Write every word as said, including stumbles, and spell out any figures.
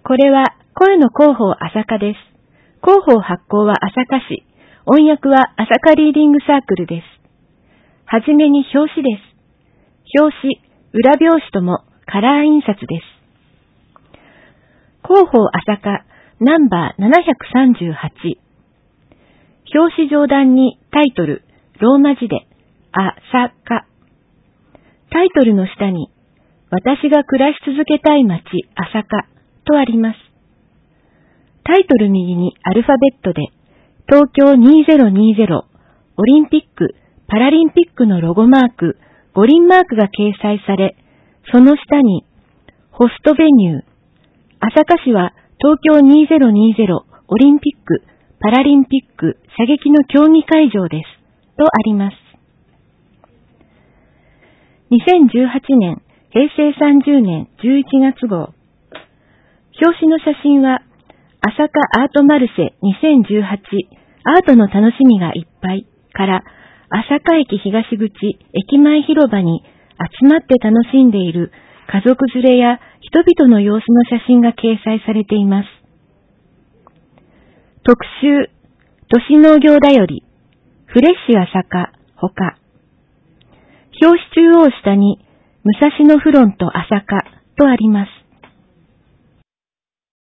これは声の広報朝霞です。広報発行は朝霞市。音訳は朝霞リーディングサークルです。はじめに表紙です。表紙、裏表紙ともカラー印刷です。広報朝霞ナンバーななひゃくさんじゅうはち。表紙上段にタイトル、ローマ字で朝霞。タイトルの下に私が暮らし続けたい街朝霞とあります。タイトル右にアルファベットで東京にせんにじゅうオリンピック・パラリンピックのロゴマーク、五輪マークが掲載され、その下にホストベニュー、朝霞市は東京にせんにじゅうオリンピック・パラリンピック射撃の競技会場ですとあります。にせんじゅうはちねん、へいせいさんじゅうねんじゅういちがつ号。表紙の写真は朝霞アートマルシェにせんじゅうはちアートの楽しみがいっぱいから朝霞駅東口駅前広場に集まって楽しんでいる家族連れや人々の様子の写真が掲載されています。特集、都市農業だより、フレッシュ朝霞、ほか。表紙中央下に武蔵野フロント朝霞とあります。